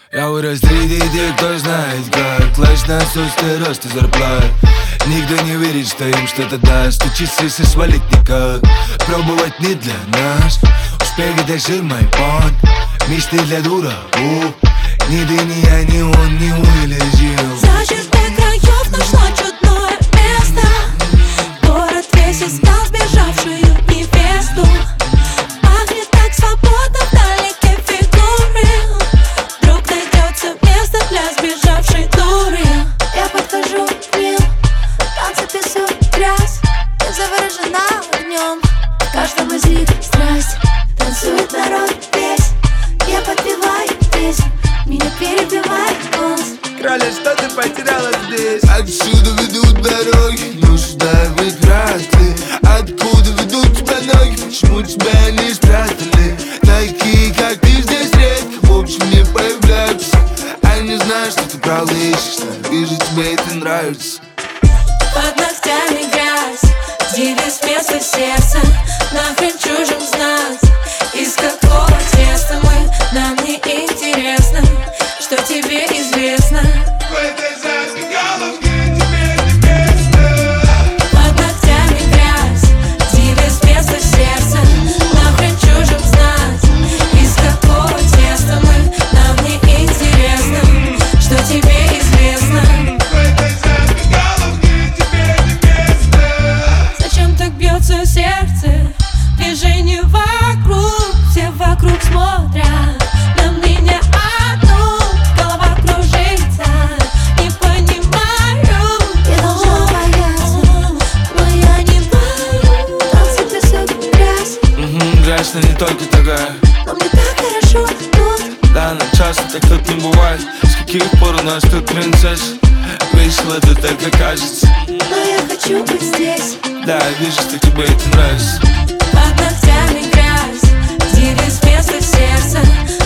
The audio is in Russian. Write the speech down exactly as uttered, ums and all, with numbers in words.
Я вырос среди тех, кто знает, как класть на отсутствие роста зарплат. Никто не верит, что им что-то даст. Учиться и свалить никак. Пробовать не для нас. Успех — это жир, мой понт. Мечты для дураков. Ни ты, ни я, ни он не вылезем. За чертой краев нашло чудное место. Город весь искал сбежавшую невесту. Пахнет так свободно вдалеке фигуры. Вдруг найдется место для сбежавшей дуры. Я подхожу к ним, танцы, песок, грязь. Я заворожена в нем, в каждом из них страсть. Танцует народ весь, я подпеваю песню. Меня перебивает голос. Краля, что ты потеряла здесь? Отсюда ведут дороги, но сюда ведь вряд ли. Откуда ведут тебя ноги? Почему тебя не спрятали? Такие, как ты, здесь редко, в общем, не появляются. А не знаю, что ты правда ищешь, но вижу, тебе это нравится. Под ногтями грязь, двигаясь вместо сердца. Нахрен чужим знать, из какого теста мы. Нам не интересно, что тебе известно. В этой забегаловке тебе не место. Под ногтями грязь, двигаясь вместо сердца. Нахрен чужим знать, из какого теста мы. Нам не интересно, что тебе известно. В этой забегаловке тебе не место. Зачем так бьется сердце? Движение вокруг, все вокруг смотрят на меня одну. Голова кружится, не понимаю. Я должна бояться, но я не знаю. Танцы, песок, грязь. Угу, грязь, но не только такая. Но мне так хорошо тут. Да, но часто так тут не бывает. С каких пор у нас тут принцесса? Весело тут только кажется. Но я хочу быть здесь. Да, вижу, что тебе это нравится. Под ногтями грязь, двигаясь вместо сердца.